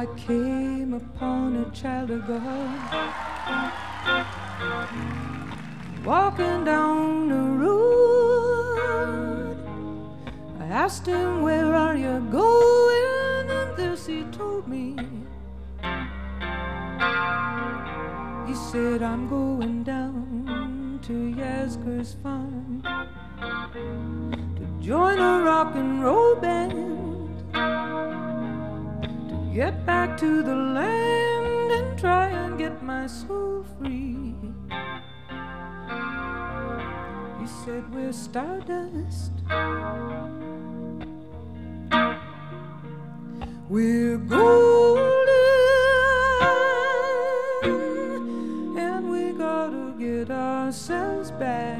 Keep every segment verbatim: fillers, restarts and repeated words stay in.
I came upon a child of God walking down the road. I asked him, where are you going? And this he told me. He said, I'm going down to Yasgur's farm to join a rock and roll band, to get back to the land and try and get my soul free. He said, we're stardust, we're golden, and we gotta get ourselves back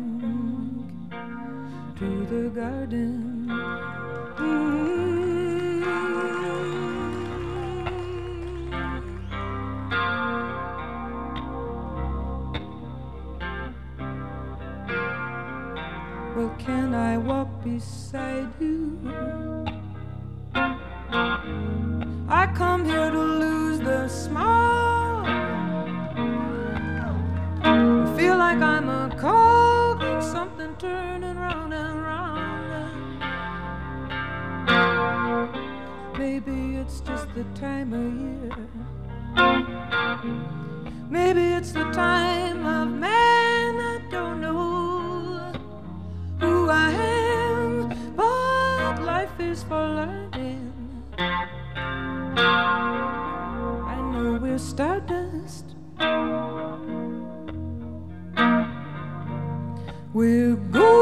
to the garden. Mm-hmm. Well, can I walk beside you? I come here to lose the smile. I feel like I'm a cog in something turning round and round. Maybe it's just the time of year. Maybe it's the time of man. I don't know who I am, but life is for learning. I know we're stardust, we're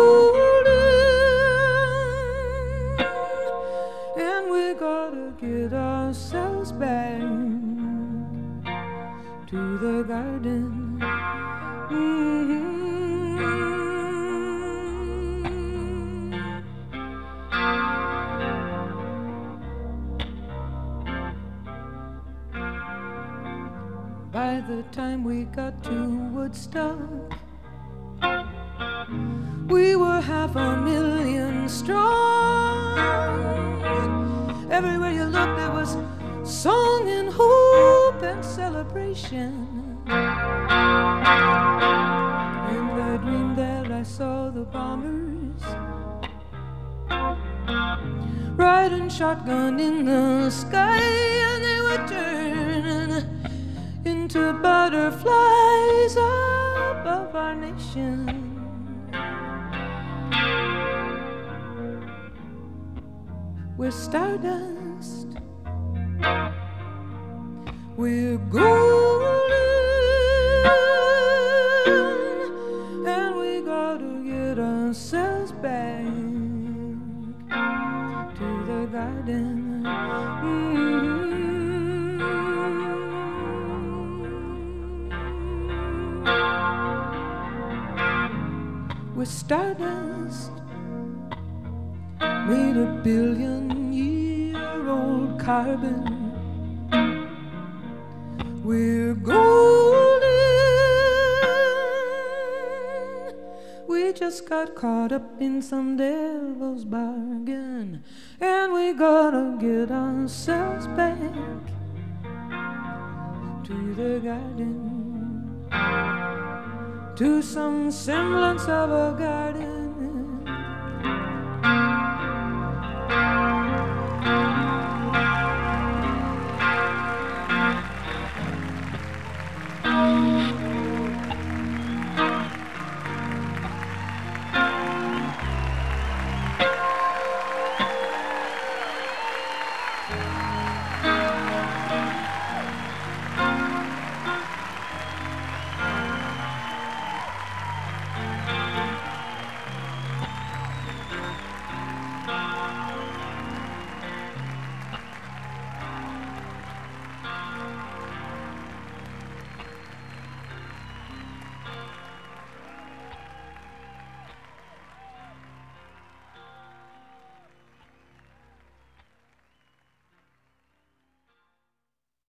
golden, and we gotta get ourselves back to the garden. Mm-hmm. By the time we got to Woodstock, we were half a million strong. Everywhere you looked there was song and hope and celebration. And I dreamed that I saw the bombers riding shotgun in the sky, and they were turning into butterflies above our nation. We're stardust, we're golden, and we gotta get ourselves back to the garden. Mm-hmm. We're stardust, made a billion-year-old carbon. We're golden, we just got caught up in some devil's bargain, and we gotta get ourselves back to the garden, to some semblance of a garden.